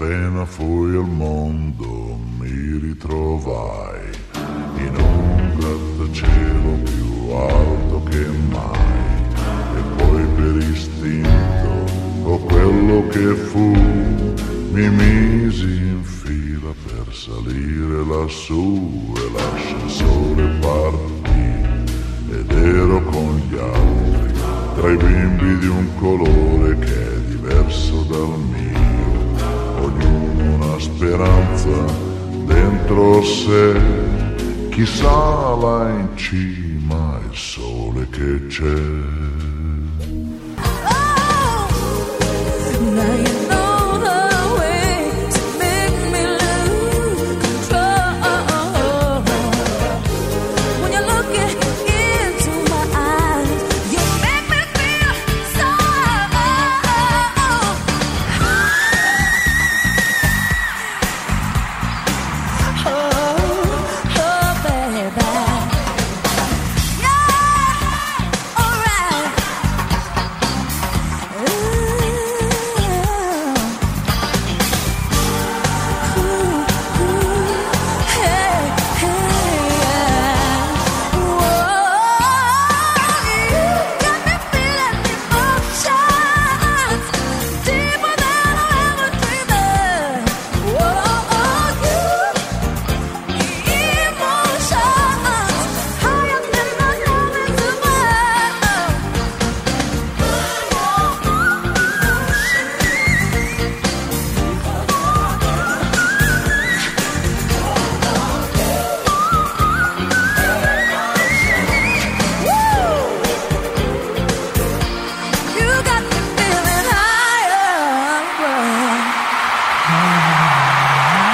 appena fui al mondo mi ritrovai in un grattacielo più alto che mai, e poi per istinto o quello che fu mi misi in fila per salire lassù, e l'ascensore partì ed ero con gli altri tra i bimbi di un colore che è diverso dal mio, ognuno una speranza dentro sé, chissà là in cima il sole che c'è.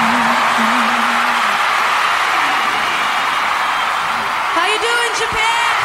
How you doing, Japan?